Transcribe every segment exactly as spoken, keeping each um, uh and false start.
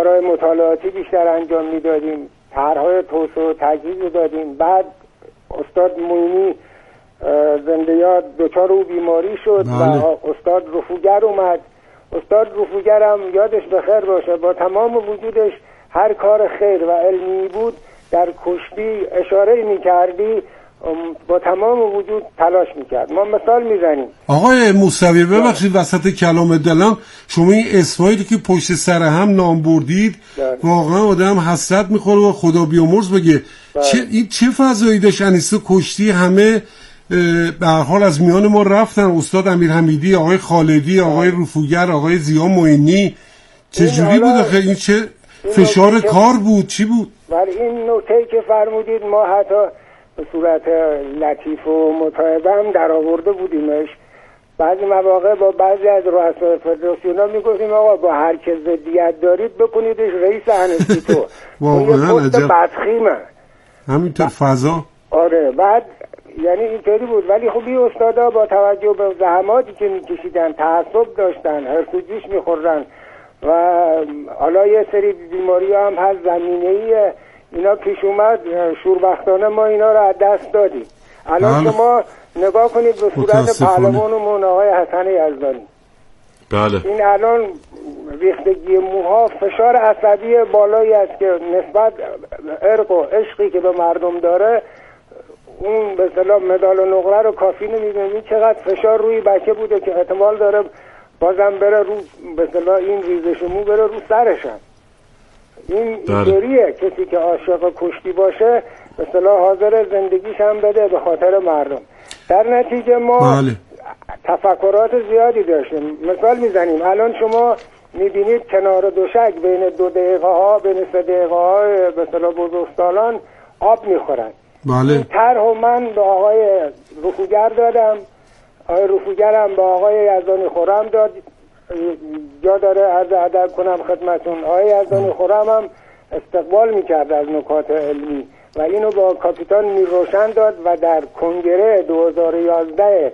کارهای مطالعاتی بیشتر انجام میدادیم، طرحهای توسعه و تجهیز دادیم. بعد استاد موینی زنده یاد دچار او بیماری شد بله. و استاد رفوگر اومد. استاد رفوگر هم یادش بخیر باشه، با تمام وجودش هر کار خیر و علمی بود در کشتی اشاره میکردی، با تمام وجود تلاش میکرد. ما مثال میزنیم. آقای موسوی ببخشید وسط کلام دلم، شما این اسمایی که پشت سر هم نام بردید واقعا آدم حسرت میخوره و خدا بیامرز بگه چه این چه فضایی داشت. انیسه کشتی همه به هر حال از میان ما رفتن، استاد امیرحمیدی، آقای خالدی، آقای رفوگر، آقای ضیا معینی. چه جوری بود آخه این؟ چه فشار کار بود؟ چی بود؟ ولی این نکته‌ای که فرمودید ما حتی به صورت لطیف و متعهد هم در آورده بودیمش. بعضی مواقع با بعضی از رؤسای فدراسیون‌ها میگفتیم آقا با هر کی ضدیت دارید بکنیدش رئیس انستیتو. واقعا عجب بدخیمه همینطور فضا. آره بعد یعنی اینطوری بود. ولی خب این استادا با توجه به زحماتی که میکشیدن، تعصب داشتن، هرسوجیش میخوردن و حالا یه سری بیماری هم هست زمینه‌ای اینا پیش اومد، شوربختانه ما اینا رو از دست دادیم. الان بله. شما نگاه کنید به صورت پهلوانمون آقای حسن یزدانی. بله. این الان ریختگی موها، فشار عصبی بالایی است که نسبت عرق و عشقی که به مردم داره، اون به اصطلاح مدال و نقره رو کافی نمی‌بینید. چقدر فشار روی بچه بوده که احتمال داره بازم بره رو به اصطلاح این ریزش مو بره رو سرشم. این اینطوریه کسی که عاشق کشتی باشه به اصطلاح حاضر زندگیش هم بده به خاطر مردم. در نتیجه ما بله. تفکرات زیادی داشتیم. مثال میزنیم الان شما میبینید کنار دوشک بین دو دقیقه ها بین سه دقیقه ها به اصطلاح بزرگسالان آب میخورن. بله. این طرحو من به آقای رفوگر دادم، آقای رفوگر هم به آقای یزدانی خرم داد. جا داره عرض ادب کنم خدمتون آقای یزدانی خرم هم استقبال میکرد از نکات علمی و اینو با کاپیتان میروشن داد و در کنگره دو هزار و یازده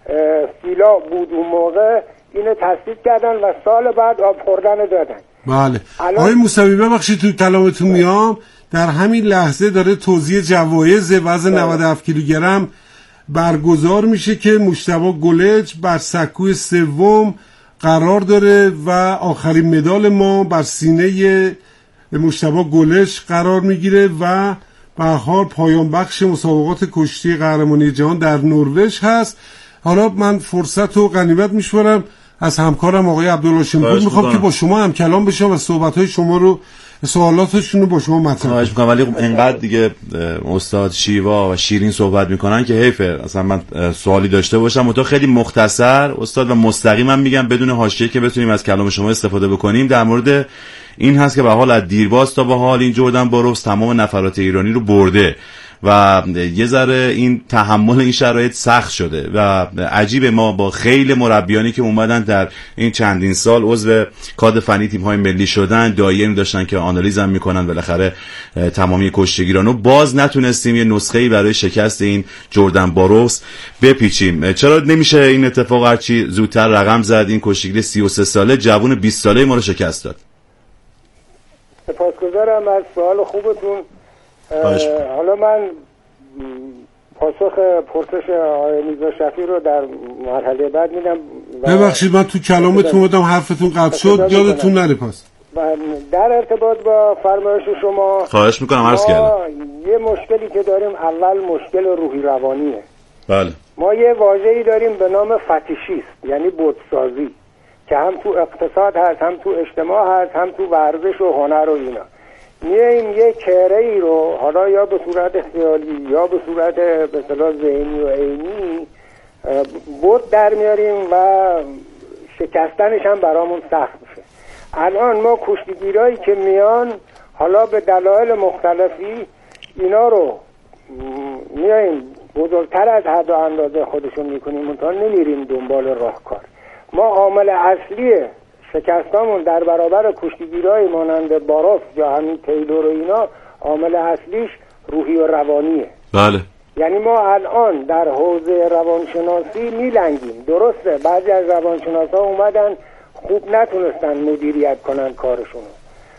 سیلا بود اون موقع اینو تصدیق کردن و سال بعد آب خوردن دادن. بله. آقای موسوی ببخشید تو کلامتون میام، در همین لحظه داره توزیع جوایز وزن نود و هفت کیلوگرم برگزار میشه که مجتبی گلج بر سکوی سوم قرار داره و آخرین مدال ما بر سینه مجتبی گلج قرار میگیره و به هر حال پایان بخش مسابقات کشتی قهرمانی جهان در نروژ هست. حالا من فرصت و غنیمت میشمارم از همکارم آقای عبدالله پور میخوام که با شما هم کلام بشم و صحبت‌های شما رو سوالاتشون رو با شما مطرح خواهش میکنم. ولی اینقدر دیگه استاد شیوا و شیرین صحبت میکنن که حیفه اصلا من سوالی داشته باشم. منتها خیلی مختصر استاد و مستقیم من میگم بدون حاشیه که بتونیم از کلام شما استفاده بکنیم. در مورد این هست که به حال از دیرباز تا به حال این جردن باروفس تمام نفرات ایرانی رو برده و یه ذره این تحمل این شرایط سخت شده و عجیبه. ما با خیلی مربیانی که اومدن در این چندین سال عضو کادر فنی تیم‌های ملی شدن، دایم داشتن که آنالیز هم میکنن بالاخره تمامی کشتیگیرانو، باز نتونستیم یه نسخه‌ای برای شکست این جردن باروفس بپیچیم. چرا نمیشه این اتفاق هرچی زودتر رقم زد؟ این کشتیگیر سی و سه ساله جوون بیست ساله ما رو شکست داد. سپاسگزارم از سوال خوبتون. حالا من پاسخ پرسش آقای میرزا شفیع رو در مرحله بعد میدم. ببخشید من تو کلامتون بودم حرفتون قطع شد، یادتون نره پس. در ارتباط با فرمایش شما خواهش میکنم عرض کردم یه مشکلی که داریم اول مشکل روحی روانیه. بله. ما یه واژه‌ای داریم به نام فتیشیست، یعنی بتسازی، که هم تو اقتصاد هست، هم تو اجتماع هست، هم تو ورزش و هنر و اینا. میاییم یه چهره ای رو حالا یا به صورت خیالی یا به صورت به اصطلاح ذهنی و عینی بود در میاریم و شکستنش هم برامون سخت میشه. الان ما کشتیگیرایی که میان حالا به دلایل مختلفی اینا رو میاییم بزرگتر از حد و اندازه خودشون میکنیم، منتها نمیریم دنبال راهکار. ما عامل اصلی شکستامون در برابر کشتیگیرای مانند باروف یا همین تیلور و اینا عامل اصلیش روحی و روانیه. بله. یعنی ما الان در حوزه روانشناسی میلنگیم. درسته بعضی از روانشناسا اومدن خوب نتونستن مدیریت کنن کارشونو،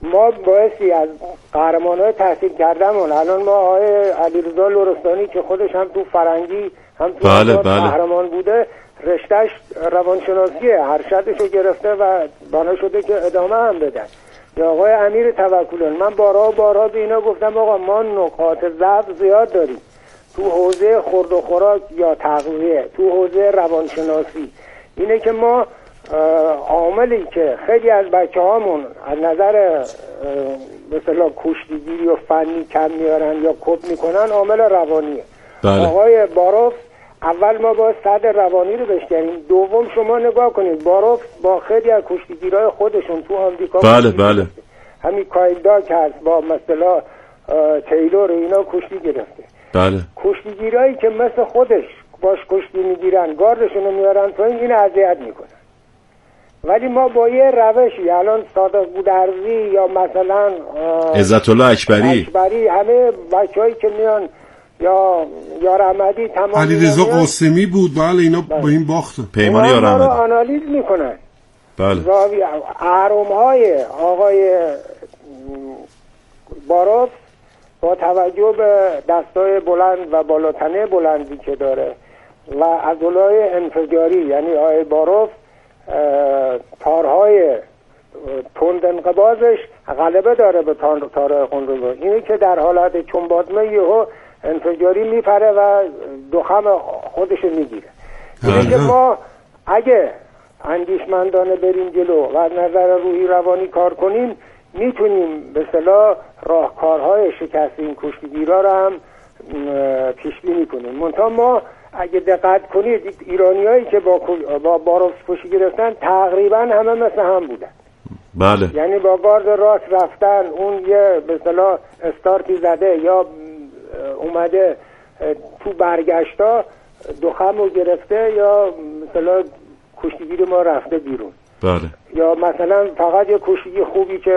ما بایستی از قهرمان‌های تحصیل کردمون، الان ما آقای علیرضا لرستانی که خودش هم تو فرنگی هم تو بله بله. قهرمان بوده، رشتهش روانشناسیه، ارشدشو گرفته و بنا شده که ادامه هم بدن. یا آقای امیر توکلان، من بارها و بارها به اینا گفتم آقا ما نکات ضعف زیاد داریم تو حوزه خورد و خوراک یا تغذیه، تو حوزه روانشناسی. اینه که ما عاملی که خیلی از بچه هامون از نظر مثلا کشتیگیری و فنی کم میارن یا کپ میکنن، عامل روانیه. بله. آقای باروف اول ما با صد روانی رو بشکنیم، دوم شما نگاه کنید باروف با خیلی از کشتیگیرای خودشون تو آمریکا، بله بله، همین کایل داک هست با مثلا تیلور اینا کشتی گرفته. بله. کشتیگیرایی که مثل خودش باش کشتی میگیرن، گاردشون رو میارن پایین، این اذیت میکنن. ولی ما با یه روشی، الان صادق بودرزی یا مثلا عزت الله اکبری اکبری همه بچه‌هایی که میان، یا یار احمدی، تمام علیرضا قاسمی بود، بله اینا با این باخت پیمان یار احمدی رو احمدی آنالیز میکنن. بله. اهرم‌های آقای باروف با توجه به دستای بلند و بالاتنه بلندی که داره و عضلای انفجاری، یعنی آقای باروف تارهای تند انقباضش غلبه داره به تارهای قندوز، اینه که در حالت چنباتمه یهو انفجاری میپره و دخم خودشو میگیره. اینه که ما اگه اندیشمندانه بریم جلو و از نظر روحی روانی کار کنیم، میتونیم به اصطلاح راهکارهای شکست این کشتیگیرا رو هم پیش بینی کنیم. منتها ما اگه دقت کنید ایرانیایی که با با باروف کشتی گرفتن تقریبا همه مثل هم بودن. بله. یعنی با گارد راست رفتن، اون یه به اصطلاح استارتی زده یا اومده تو برگشتا دخم رو گرفته یا مثلا کشتیگیر ما رفته بیرون. بله. یا مثلا فقط یه کشتیگیر خوبی که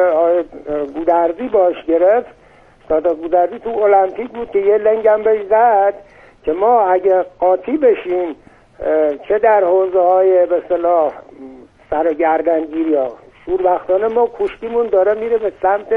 گودرزی باش گرفت، صادق گودرزی تو المپیک بود که یه لنگم بهش زد که ما اگه قاطی بشیم چه در حوزه های به اصطلاح سر گردنگیری یا شوربختانه، ما کشتیمون داره میره به سمت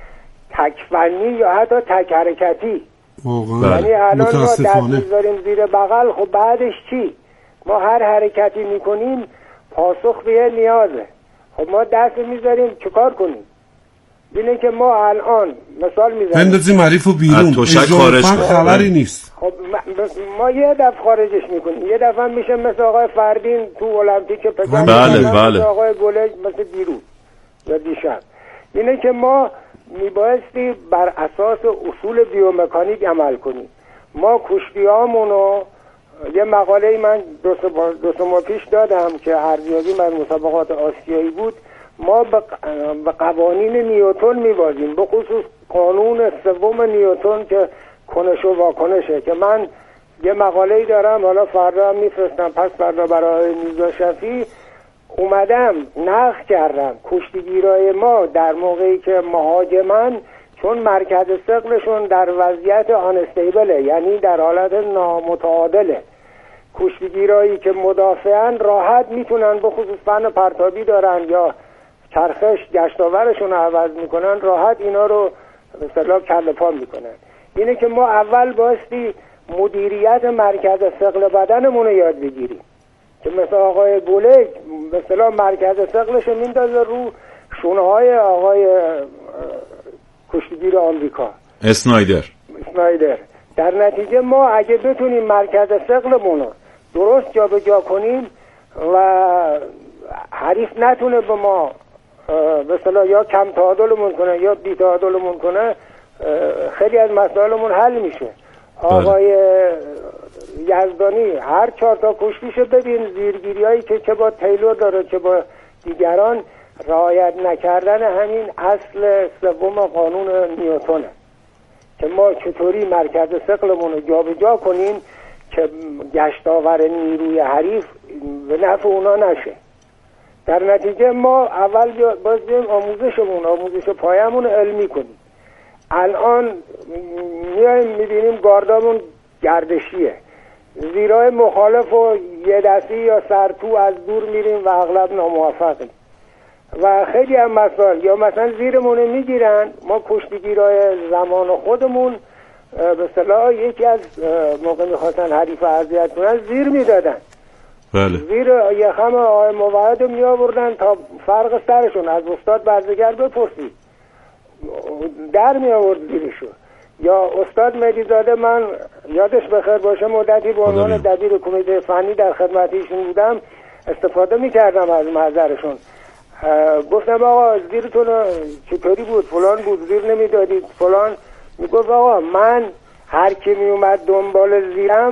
تکفنی یا حتی تک حرکتی. یعنی الان ما دست میذاریم زیر بغل، خب بعدش چی؟ ما هر حرکتی میکنیم پاسخ به یه نیازه، خب ما دست میذاریم چیکار کنیم؟ اینه که ما الان مثال میزنیم بندازیم حریفو بیرون، خارج خبری نیست. خب ما یه دفعه خارجش میکنیم، یه دفعه میشه مثل آقای فردین تو المپیک پکن، بله بله، مثل آقای گلج مثل دیروز یا دیشب. اینه که ما میبایستی بر اساس اصول بیومکانیک عمل کنیم. ما کشتیامونو، یه مقاله من دو سه دو سه ماه پیش دادم که ارزیابی من مسابقات آسیایی بود، ما به قوانین نیوتن میبازیم، به خصوص قانون سوم نیوتن که کنش و واکنشه، که من یه مقاله‌ای دارم، حالا فردا هم میفرستم، پس فردا برای میرزا شفیع اومدم نقل کردم کشتیگیرای ما در موقعی که مهاجمن، چون مرکز ثقلشون در وضعیت آنستیبله، یعنی در حالت نامتعادله، کشتیگیرایی که مدافعن راحت میتونن، به خصوص فن پرتابی دارن یا چرخش گشتاورشون رو عوض میکنن، راحت اینا رو به اصطلاح کله پا میکنن. اینه که ما اول بایستی مدیریت مرکز ثقل بدنمون رو یاد بگیریم، که مثل آقای گولج به اصطلاح مرکز ثقلش رو میندازه رو شونه های آقای کشتیگیر آمریکا اسنایدر اسنایدر در نتیجه ما اگه بتونیم مرکز ثقلمون رو درست جا به جا کنیم و حریف نتونه به ما به اصطلاح یا کم تعادلمون کنه یا بی تعادلمون کنه، خیلی از مسائلمون حل میشه. آقای یزدانی هر چهار تا کشتیشو ببین، زیرگیریایی که چه با تیلور داره چه با دیگران، رعایت نکردن همین اصل سوم قانون نیوتنه که ما چطوری مرکز ثقلمون رو جابجا کنیم که گشتاور نیروی حریف به نفع اونا نشه. در نتیجه ما اول باید آموزشمون آموزش پایمون علمی کنیم. الان میایم میبینیم گاردامون گردشیه، زیرای مخالف و یه دستی یا سرتو از دور میریم و اغلب ناموفقیم. و خیلی هم مسائل، یا مثلا زیرمون میگیرن، ما کشتیگیرای زمان خودمون به اصطلاح یکی از موقع میخواستن حریف اذیت کنن زیر میدادن. بله. زیر یه خم آقای موحد رو می آوردن تا فرق سرشون از استاد برزگر بپرسید، در می آورد زیرشو. یا استاد مهدیزاده، من یادش بخیر باشه مدتی به عنوان دبیر کمیته فنی در خدمت ایشون بودم، استفاده می کردم از محضرشون. گفتم آقا زیرتون چطوری بود، فلان بود، زیر نمی دادید فلان. می گفت آقا من هر کی می اومد دنبال زیرم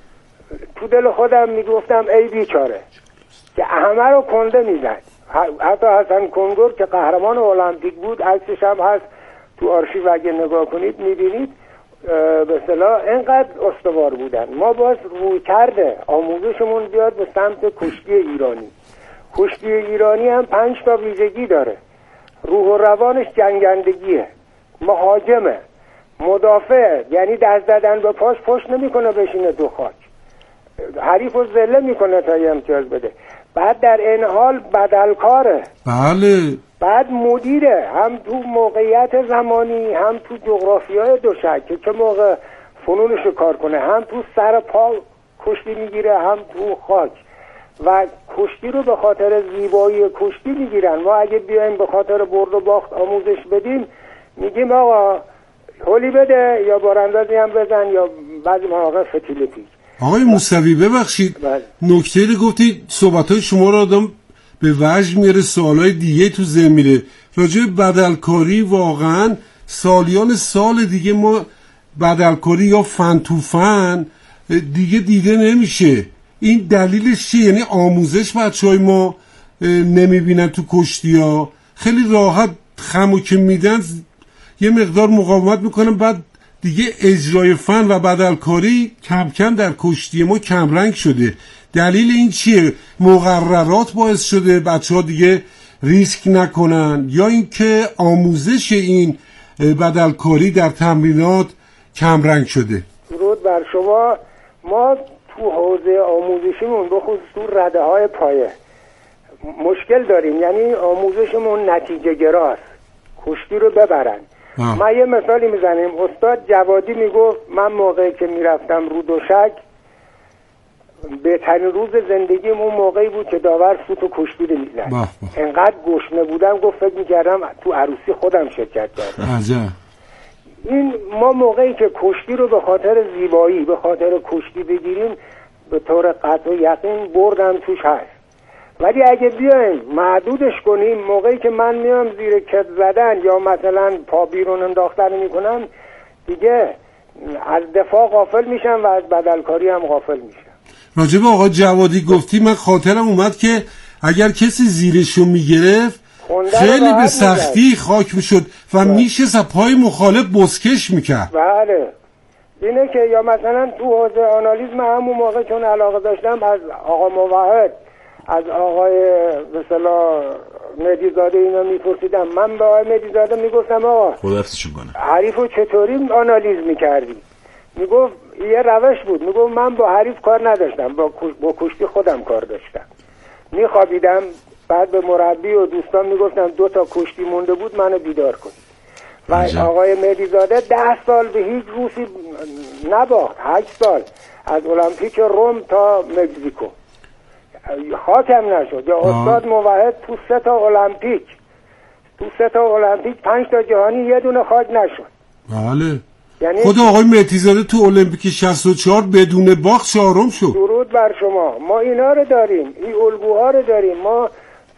تو دل خودم میگفتم ای بیچاره، که همه رو کنده میزد. حتی حسن کنگور که قهرمان المپیک بود، عکسش هم هست تو آرشیو، اگه نگاه کنید میبینید به اصطلاح اینقدر استوار بودن. ما باز روی کرده آموزشمون بیاد به سمت کشتی ایرانی. کشتی ایرانی هم پنج تا ویژگی داره. روح و روانش جنگندگیه، مهاجمه، مدافع، یعنی دست زدن به پاش پشت نمیکنه بشینه دو خاک، حریف رو ذله میکنه تا یه امتیاز بده. بعد در این حال بدلکاره. بله. بعد مدیره، هم تو موقعیت زمانی، هم تو جغرافیای دوشک که چه موقع فنونش رو کار کنه، هم تو سر پا کشتی میگیره، هم تو خاک. و کشتی رو به خاطر زیبایی کشتی میگیرن. ما اگه بیایم به خاطر برد و باخت آموزش بدیم، میگیم آقا هولی بده یا باراندازی هم بزن یا بعضی مواقع فتیله پیچ. آقای موسوی ببخشید، نکته رو گفتید، صحبت‌های شما رو آدم به وجد میاره، سوالای دیگه تو ذهن میره راجع به بدلکاری. واقعا سالیان سال دیگه ما بدلکاری یا فن تو فن دیگه دیده نمیشه. این دلیلش چیه؟ یعنی آموزش بچهای ما نمیبینن تو کشتی ها، خیلی راحت خمو که میدن یه مقدار مقاومت میکنن، بعد دیگه اجرای فن و بدلکاری کم کم در کشتی ما کمرنگ شده. دلیل این چیه؟ مقررات باعث شده بچه ها دیگه ریسک نکنن، یا اینکه آموزش این بدلکاری در تمرینات کمرنگ شده؟ درود بر شما. ما تو حوزه آموزشیمون به خصوص تو رده های پایه مشکل داریم، یعنی آموزشمون نتیجه گراست، کشتی رو ببرن. آه. من یه مثالی میزنیم. استاد جوادی میگفت من موقعی که میرفتم رو دوشک بهترین روز زندگیم اون موقعی بود که داور سوت و کشتی رو میزد. انقدر گشنه بودم گفت فکر میکردم تو عروسی خودم شرکت کردم. عجب. این ما موقعی که کشتی رو به خاطر زیبایی، به خاطر کشتی بگیریم، به طور قطع و یقین بردم توش هست. ولی اگه بیایم محدودش کنیم، موقعی که من میام زیر کت زدن یا مثلا پا بیرون انداختن میکنم، دیگه از دفاع غافل میشم و از بدلکاری هم غافل میشم. راجب آقا جوادی گفتی، من خاطرم اومد که اگر کسی زیرشو میگرفت خیلی به سختی میگرد. خاک میشد و میشه پای مخالف بسکش میکرد. بله اینه که یا مثلا تو حوزه آنالیزم همون موقع چون علاقه داشتم از آقا موحد، از آقای به اصطلاح مهدیزاده اینا میپرسیدم. من به آقای مهدیزاده میگفتم آقا خداحافظش کنه حریفو چطوری آنالیز میکردی؟ میگفت یه روش بود. میگفت من با حریف کار نداشتم، با با کشتی خودم کار داشتم. میخوابیدم، بعد به مربی و دوستان میگفتم دو تا کشتی مونده بود منو بیدار کن. و عجب. آقای مهدیزاده ده سال به هیچ روسی نباخت، هشت سال از المپیک روم تا مکزیکو خاکم نشد. یا استاد موحد تو سه تا المپیک تو سه تا المپیک پنج تا جهانی یه دونه خاک نشد. بله. یعنی خود آقای مهدیزاده تو المپیک شصت و چهار بدون باخت چهارم شد. درود بر شما. ما اینا رو داریم، این الگوها رو داریم. ما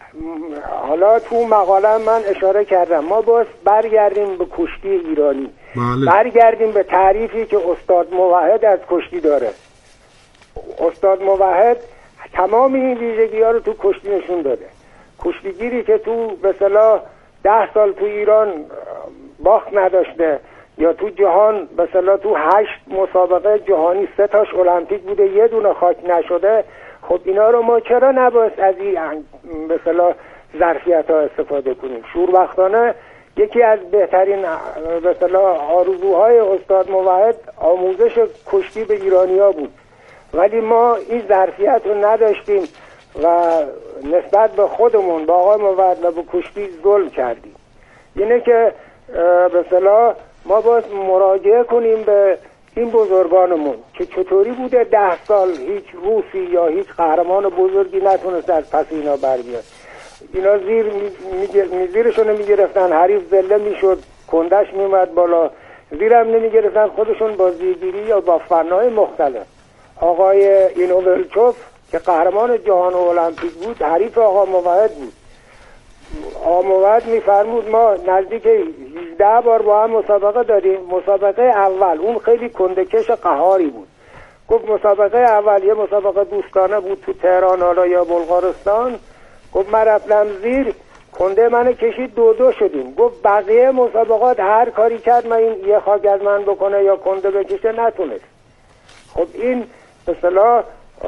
حالا تو مقاله من اشاره کردم، ما باز برگردیم به کشتی ایرانی. بله. برگردیم به تعریفی که استاد موحد از کشتی داره. استاد موحد تمام این ویژگی ها رو تو کشتی نشون داده. کشتیگیری که تو به اصطلاح ده سال تو ایران باخت نداشته، یا تو جهان به اصطلاح تو هشت مسابقه جهانی سه تاش المپیک بوده یه دونه خاک نشده، خب اینا رو ما چرا نباید از این به اصطلاح ظرفیت ها استفاده کنیم؟ شوربختانه یکی از بهترین به اصطلاح آرزوهای استاد موحد آموزش کشتی به ایرانیا بود، ولی ما این ظرفیت رو نداشتیم و نسبت به خودمون با آقای موعد و به کشتی ظلم کردیم. اینه که به اصطلاح ما باید مراجعه کنیم به این بزرگانمون که چطوری بوده ده سال هیچ روسی یا هیچ قهرمان بزرگی نتونست از پس اینا بر بیاد. اینا زیر می زیرشون میگرفتن، حریف ذله میشد، کندش میومد بالا، زیرم نمیگرفتن، خودشون با زیرگیری یا با فنای مختلف. آقای اینوولچوف که قهرمان جهان المپیک بود حریف آقا موعد بود. آقا موعد میفرمود ما نزدیک هجده بار با هم مسابقه داریم. مسابقه اول اون خیلی کندکش قهاری بود، گفت مسابقه اول یه مسابقه دوستانه بود تو تهران حالا یا بلغارستان، گفت من رفتم زیر، کنده منو کشید، دو دو شدیم. گفت بقیه مسابقات هر کاری کرد من این یه خاک از من بکنه یا کنده بکشه نتونست. خب این به اصطلاح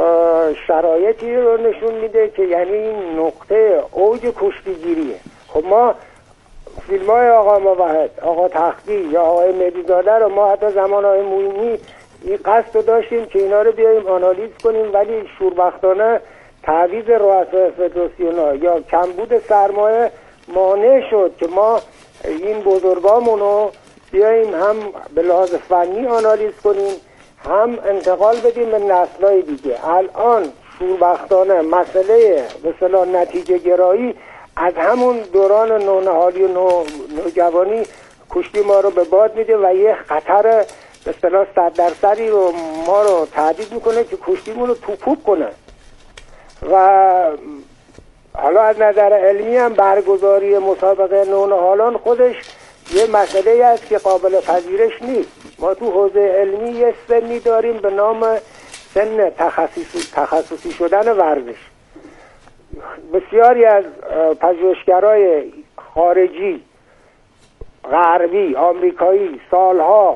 شرایطی رو نشون میده که یعنی این نقطه اوج کشتیگیریه. خب ما فیلم های آقا موحد، آقا تختی یا آقای مهدیزاده رو ما حتی زمان های موینی این قصد رو داشتیم که اینا رو بیاییم آنالیز کنیم، ولی شوربختانه تعویض رؤسای فدراسیون‌ها یا کمبود سرمایه مانع شد که ما این بزرگامون رو بیاییم هم به لحاظ فنی آنالیز کنیم، هم انتقال بدیم به نسل‌های دیگه. الان شوربختانه مسئله به اصطلاح نتیجه گرایی از همون دوران نونهالی و نو... نوجوانی کشتی ما رو به باد میده و یه خطر به اصطلاح صد درصدی رو ما رو تهدید میکنه که کشتیمون رو توپوب کنه. و حالا از نظر علمی هم برگزاری مسابقه نونهالان خودش یه مسئله است که قابل پذیرش نیست. ما تو حوزه علمی یه سنی داریم به نام سن تخصصی, تخصصی شدن ورزش. بسیاری از پژوهشگرای خارجی، غربی، آمریکایی سالها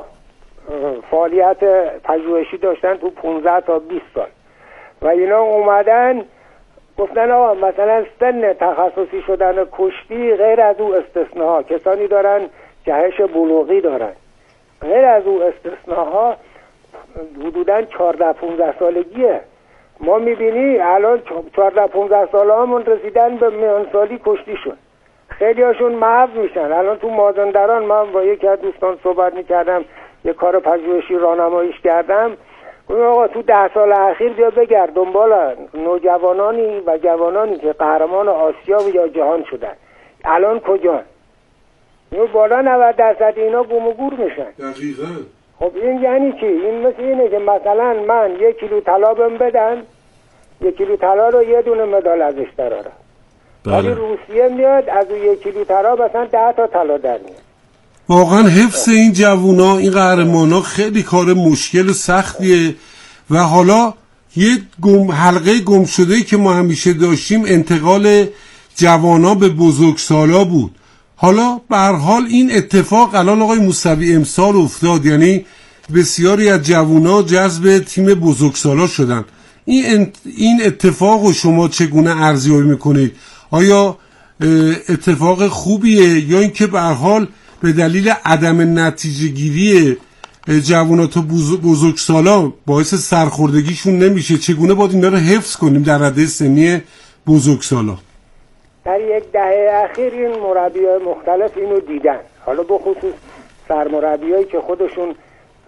فعالیت پژوهشی داشتن تو پانزده تا بیست سال و اینا اومدن گفتن آقا مثلا سن تخصصی شدن کشتی غیر از او استثناها، کسانی دارن جهش بلوغی دارن، غیر از او استثناها حدوداً چهارده پانزده سالگیه. ما میبینی الان چهارده پانزده ساله همون رسیدن به میانسالی کشتیشون، خیلی هاشون محو میشن. الان تو مازندران من با یکی از دوستان صحبت میکردم، یه کار پژوهشی راهنماییش کردم، گفتم آقا تو ده سال اخیر بیا بگرد دنبال نوجوانانی و جوانانی که قهرمان آسیا و یا جهان شدن الان کجان؟ اینو بالا نود درصد اینا گم و گور میشن. دقیقاً. خب این یعنی چی؟ این مثل اینه که مثلا من یک کیلو طلا بهم بدن، یک کیلو طلا رو یه دونه مدال ازش درارم، ولی روسیه میاد از اون یک کیلو طلا مثلا ده تا طلا در میاد. واقعا حفظ این جوونا، این قهرمانا خیلی کار مشکل و سختیه. و حالا یه گم حلقه گم شده‌ای که ما همیشه داشتیم انتقال جوانا به بزرگسالا بود. حالا به هر حال این اتفاق الان آقای موسوی امسال افتاد، یعنی بسیاری از جوونا جذب تیم بزرگسالا شدن. این این اتفاق رو شما چگونه ارزیابی میکنید؟ آیا اتفاق خوبیه یا اینکه به هر حال به دلیل عدم نتیجه گیری جوانات و بزرگسالا باعث سرخوردگیشون نمیشه؟ چگونه باید اینا رو حفظ کنیم در رده سنی بزرگسالا؟ در یک دهه اخیر این مربیای مختلف اینو دیدن، حالا به خصوص سرمربیایی که خودشون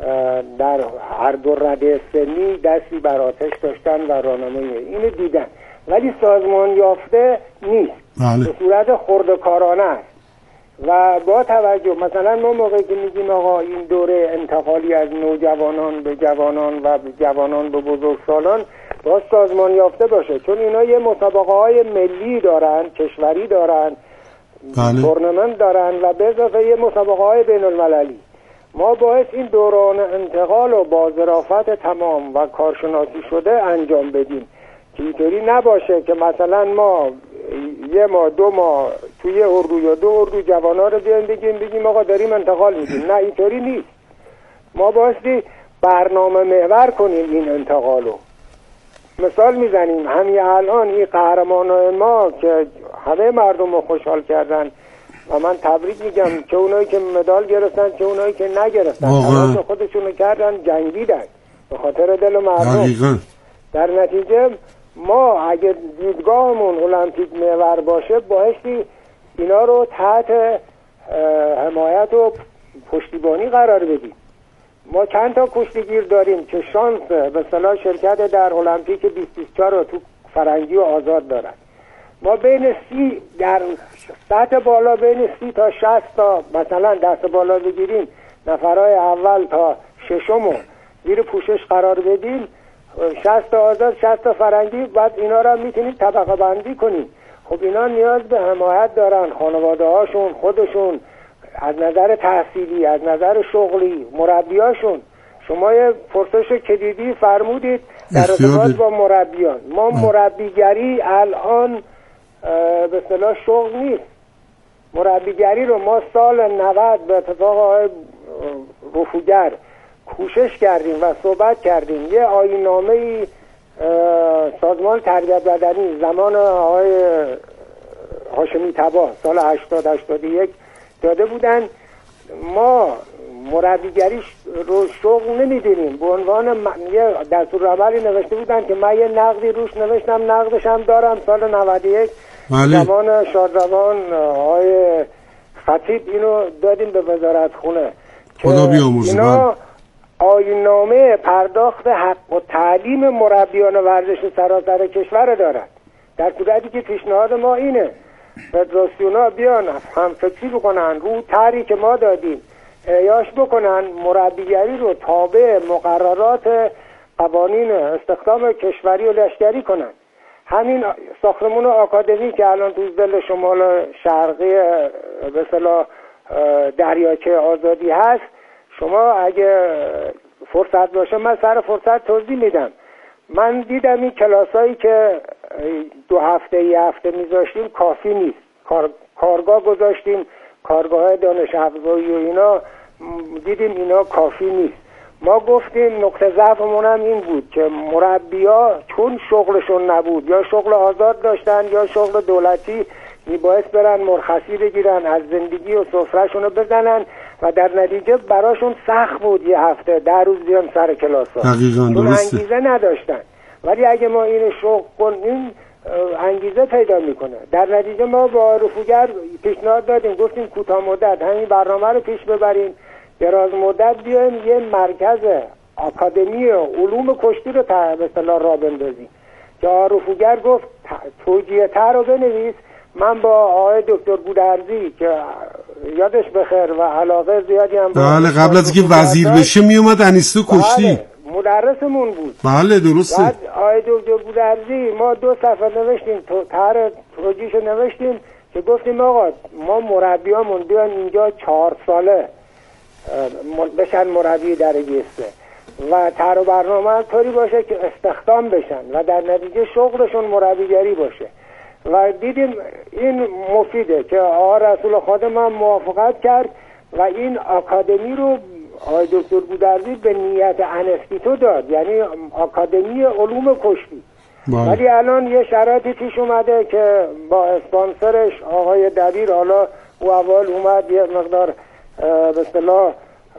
در هر دو رده سنی دستی بر آتش داشتن و راهنمایی اینو دیدن، ولی سازمان یافته نیست. بله. به صورت خرده‌کارانه است و با توجه مثلا ما موقعی که میگیم آقا این دوره انتقالی از نوجوانان به جوانان و جوانان به بزرگسالان باید سازمان یافته باشه، چون اینا یه مسابقه های ملی دارن، کشوری دارن، بله. تورنمنت دارن و به اضافه یه مسابقه های بین المللی. ما باید این دوران انتقال و با ظرافت تمام و کارشناسی شده انجام بدیم که اینطوری نباشه که مثلا ما یه ماه دو ماه توی اردو یا دو اردو جوانا رو بیان بگیم بگیم آقا داریم انتقال میدیم. نه اینطوری نیست. ما بایستی برنامه محور کنیم این انتقال رو. مثال میزنیم همین الان این قهرمانای ما که همه مردم رو خوشحال کردن و من تبریک میگم، چه اونایی که مدال گرفتن چه اونایی که نگرفتن، تلاش خودشونو کردن، جنگیدن به خاطر دل مردم. دقیقاً. در نتیجه ما اگه دیدگاهمون المپیک محور باشه بایستی اینا رو تحت حمایت و پشتیبانی قرار بدیم. ما چند تا کشتیگیر داریم که شانس به اصطلاح شرکت در المپیک بیست بیست و چهار رو تو فرنگی و آزاد دارن. ما بین سی در سطح بالا بین سی تا شصت تا مثلا دست بالا بگیریم، نفرهای اول تا ششم زیر پوشش قرار بدیم، شصت تا آزاد شصت تا فرنگی، بعد اینا را میتونیم طبقه بندی کنیم. خب اینا نیاز به حمایت دارن، خانواده هاشون، خودشون، از نظر تحصیلی، از نظر شغلی، مربیاشون. شما یه پرسش کلیدی فرمودید در ارتباط با مربیان. ما مربیگری الان به اصطلاح شغل نیست. مربیگری رو ما سال نود به اتفاق آقای رفوگر کوشش کردیم و صحبت کردیم. یه آیین‌نامه‌ای سازمان تربیت بدنی زمان آقای هاشمی تباه سال هشتاد هشتاد و یک داده بودن. ما مربیگری رو شغل نمیدونیم. به عنوان یه دستورالعملی نوشته بودن که من یه نقدی روش نوشتم، نقدش هم دارم سال نود و یک زمان شادروان آقای خطیب اینو دادیم به وزارت خونه. خدا بیامرزه. اینا آیین‌نامه پرداخت حق و تعلیم مربیان ورزش سراسر کشور دارد. در صورتی که پیشنهاد ما اینه فدراسیونا بیان هم فکری بکنن رو طرحی که ما دادیم اعیاش بکنن، مربیگری رو تابع مقررات قوانین استخدام کشوری و لشکری کنن. همین ساختمون آکادمی که الان تو دل شمال شرقی به اصطلاح دریاچه آزادی هست، شما اگه فرصت باشه من سر فرصت توضیح میدم. من دیدم این کلاسایی که دو هفته یه هفته میذاشتیم کافی نیست. کار، کارگاه گذاشتیم، کارگاه دانش افزایی و اینا، دیدیم اینا کافی نیست. ما گفتیم نقطه ضعفمون هم این بود که مربیا چون شغلشون نبود، یا شغل آزاد داشتن یا شغل دولتی، میبایست برن مرخصی بگیرن، از زندگی و سفرهشون رو بزنن و در نتیجه براشون سخت بود یه هفته ده روز بیان سر کلاس ها، چون انگیزه نداشتن. ولی اگه ما این شغل کنیم انگیزه پیدا میکنه. در نتیجه ما با رفوگر پیشنهاد دادیم، گفتیم کوتاه مدت همین برنامه رو پیش ببریم، دراز مدت بیایم یه مرکز آکادمی علوم کشتی رو به اصطلاح راه بندازیم. که رفوگر گفت توجیه تر رو بنویس. من با آقای دکتر گودرزی که یادش بخیر و علاقه زیادی هم بله قبل از اینکه وزیر بشه می اومد انیستو کشتی، بله مدرسمون بود. بله درسته. بعد آقای دکتر گودرزی ما دو صفحه نوشتیم، طرح توجیهشو نوشتیم که گفتیم آقا ما مربیامون بیان اینجا چهار ساله بشن مربی درجه سه و طرح برنامه طوری باشه که استخدام بشن و در نتیجه شغلشون مربیگری باشه. و دیدیم این مفیده که آقا رسول خادم هم موافقت کرد و این آکادمی رو آقای دکتر گودرزی به نیت انستیتو داد، یعنی آکادمی علوم کشتی. ولی الان یه شرایطی پیش اومده که با اسپانسرش آقای دبیر، حالا او اول اومد یه مقدار به اصطلاح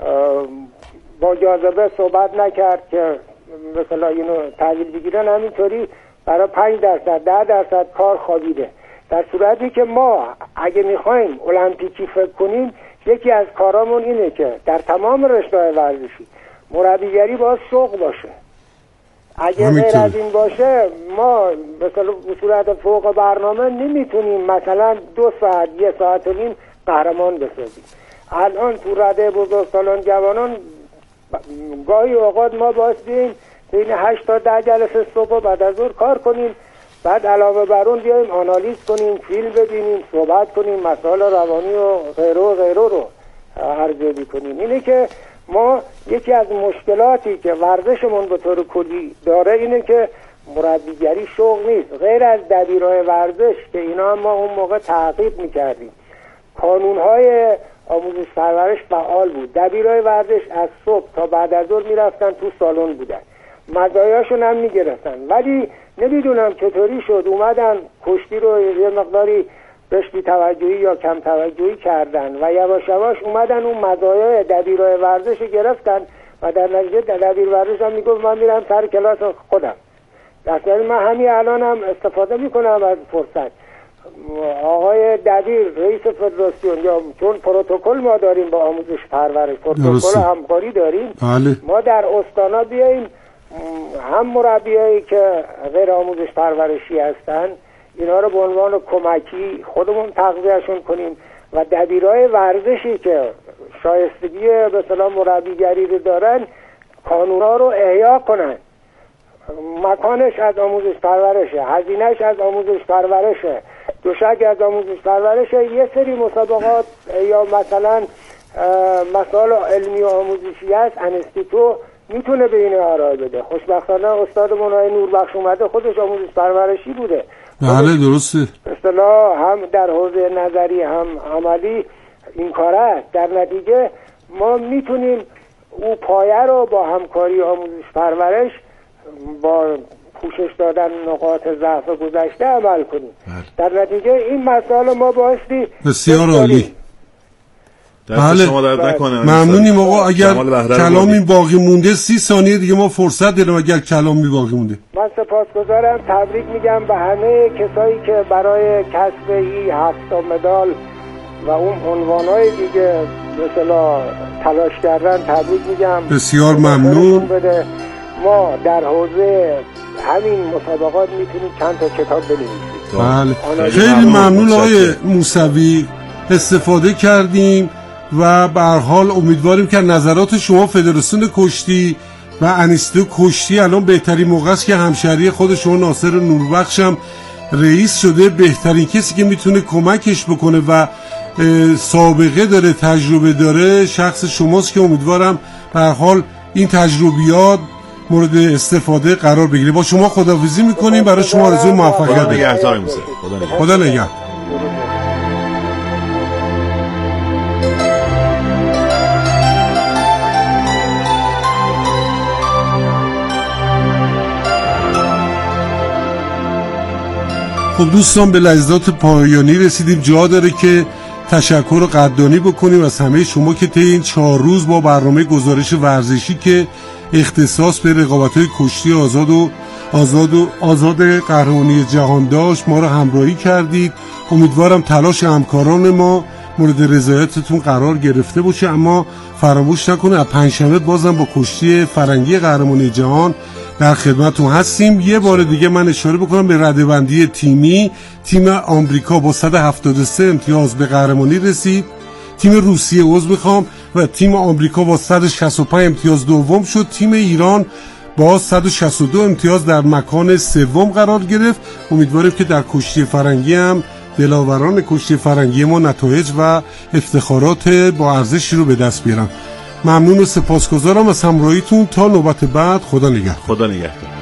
با جاذبه صحبت نکرد که به اصطلاح اینو تحویل بگیرن، همینطوری برای پنج درصد ده درصد کار خوابیده. در صورتی که ما اگه میخوایم المپیکی فکر کنیم، یکی از کارامون اینه که در تمام رشته‌های ورزشی مربیگری باید شغل باشه. اگه غیر از این باشه ما مثلا به صورت فوق برنامه نمیتونیم مثلا دو ساعت یه ساعت و نیم قهرمان بسازیم. الان تو رده بزرگسالان جوانان گاهی اوقات ما باید بیم بین هشت تا ده جلسه صبح بعد از ظهر کار کنیم، بعد علاوه بر اون بیایم آنالیز کنیم، فیلم ببینیم، صحبت کنیم، مسائل روانی و غیره و غیره رو ارزیابی کنیم. اینه که ما یکی از مشکلاتی که ورزشمون به طور کلی داره اینه که مربیگری شغل نیست. غیر از دبیرهای ورزش که اینا ما اون موقع تعقیب میکردیم، کانونهای آموزش پرورش فعال بود. دبیرهای ورزش از صبح تا بعد از ظهر میرفتن تو سالن بودن، مزایاشون هم میگرفتن. ولی نمیدونم چطوری شد اومدن کشتی رو یه مقداری بهش بی توجهی یا کم توجهی کردن و یواش یواش اومدن اون مزایای دبیرهای ورزش گرفتن و در نتیجه دبیر ورزش هم میگفت من میرم سر کلاس خودم. در من همین الان هم استفاده میکنم از فرصت. آقای دبیر رئیس فدراسیون، یا چون پروتکل ما داریم با آموزش پرورش، پروتکل همکاری داریم، بله. ما در استانا بیاییم هم مربیایی که غیر آموزش پرورشی هستن اینا رو به عنوان کمکی خودمون تغذیهشون کنیم و دبیرای ورزشی که شایستگی به اصطلاح مربیگری رو دارن قانونا رو احیا کنن. مکانش از آموزش پرورشه، هزینهش از آموزش پرورشه، دوشک از آموزش پرورشه. یه سری مسابقات یا مثلا مسائل علمی و آموزشی هست انستیتو میتونه به این ارائه بده. خوشبختانه استادمون های نوربخش اومده خودش آموزش پرورشی بوده. بله درسته. اصطلاح هم در حوزه نظری هم عملی این کاره است. در نتیجه ما میتونیم او پایه رو با همکاری آموزش پرورش با پوشش دادن نقاط ضعف گذشته عمل کنیم. بله. در نتیجه این مسائل ما بایستی بسیار عالی. بله شما درد نکنه. ممنونیم آقا. اگر کلامی باقی مونده سی ثانیه دیگه ما فرصت داریم. اگر کلامی باقی مونده من سپاسگزارم، تبریک میگم به همه کسایی که برای کسب این هفت مدال و اون عنوانهای دیگه مثلا تلاش کردن. تبریک میگم، بسیار ممنون. ما در حوزه همین مسابقات میتونیم چند تا کتاب بنویسیم. بله خیلی ممنون آقای موسوی، استفاده کردیم و به هر حال امیدواریم که نظرات شما فدراسیون کشتی و انیستو کشتی الان بهترین موقع است که همشهری خود شما ناصر نوربخش هم رئیس شده، بهترین کسی که میتونه کمکش بکنه و سابقه داره، تجربه داره، شخص شماست که امیدوارم به هر حال این تجربیات مورد استفاده قرار بگیره. با شما خداحافظی میکنیم، برای شما آرزوی موفقیت. خدا نگهدار موسی. خدا نگهدار. خب دوستان به لحظات پایانی رسیدیم. جا داره که تشکر و قدردانی بکنیم از همه شما که طی این چهار روز با برنامه گزارش ورزشی که اختصاص به رقابت‌های کشتی آزاد و آزاد و آزاد قهرمانی جهان داشت ما رو همراهی کردید. امیدوارم تلاش همکاران ما مورد رضایتتون قرار گرفته باشه، اما فراموش نکنه از پنجشنبه بازم با کشتی فرنگی قهرمانی جهان در خدمتتون هستیم. یه بار دیگه من اشاره بکنم به رده‌بندی تیمی. تیم آمریکا با صد و هفتاد و سه امتیاز به قهرمانی رسید. تیم روسیه عضو میخوام و تیم آمریکا با صد و شصت و پنج امتیاز دوم شد. تیم ایران با صد و شصت و دو امتیاز در مکان سوم قرار گرفت. امیدواریم که در کشتی فرنگی هم دلاوران کشتی فرنگی ما نتایج و افتخارات با ارزشی رو به دست بیارن. ممنون و سپاسگزارم از همراهیتون. تا نوبت بعد، خدا نگهدار. خدا نگهدار.